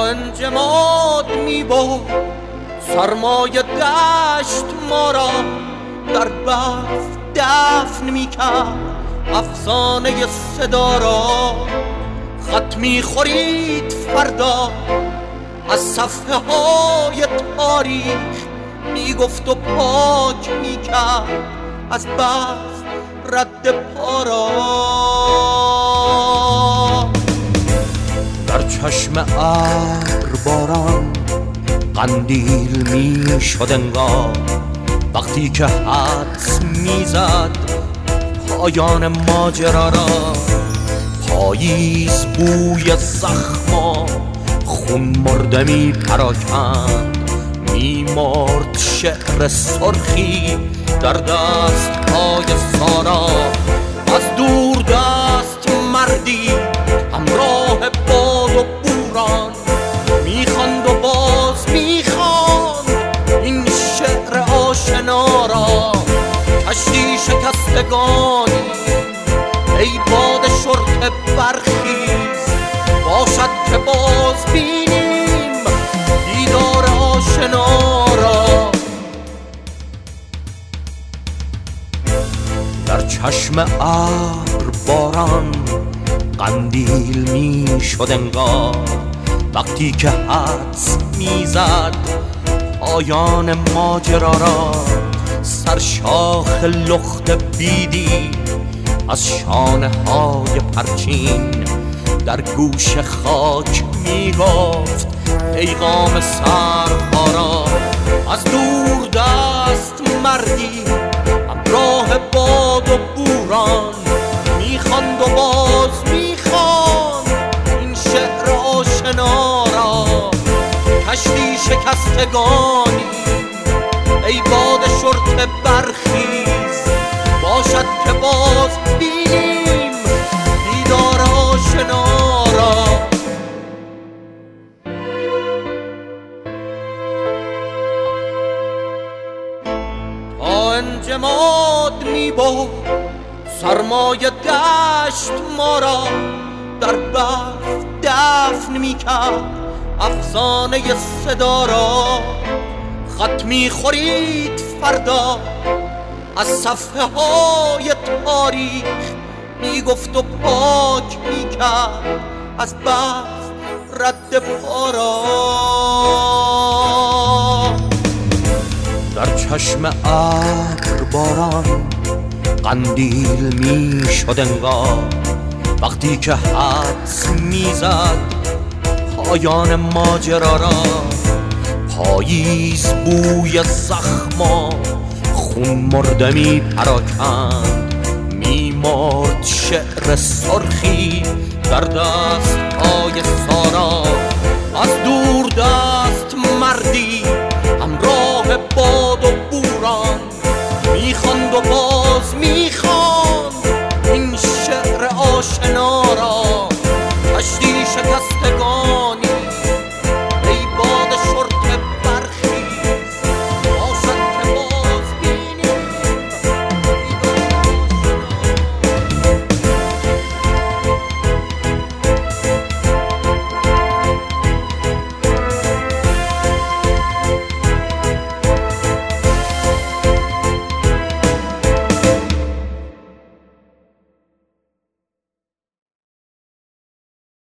انجماد میبرد سرمایه دشت ما را در برف دفن میکرد افسانه صدا را خط میخورید فردا از صفحه های تاریخ میگفت و پاک میکرد از برف رد پا را در چشم ابر باران قندیل میشد انگار وقتی که حدس میزد پایان ماجرا را پاییز بوی زخما خون مرده می پراکند میمرد شعر سرخی در دست های سارا از دور دست مردی همراه باد و بوران میخواند و باز میخواند این شعر آشنا را کشتی شکستگانی ای باد شرط برخیز باشد که باز بینیم دیدار آشنا را در چشم ابر باران قندیل میشد انگار وقتی که حدس میزد پایان ماجرا را سرشاخ لخت بیدی از شانه های پرچین در گوش خاک میگفت پیغام سرها را از دور دست مردی همراه باد و بوران میخواند و باز میخواند این شعر آشنا را کشتی شکستگانی ای باد شرط برخیز باشد که باز بینیم دیدار آشنا را تا انجماد میبرد سرمایه دشت ما را در برف دفن میکرد افسانه صدا را خط میخورید فردا از صفحه های تاریخ میگفت و پاک میکرد از برف رد پا را در چشم ابر باران قندیل میشد انگار وقتی که حدس میزد پایان ماجرا را پاییز بوی زخما خون مرده می پراکند میمرد شعر سرخی در دست های سارا از دور دست مردی همراه باد و بوران میخواند و باز میخواند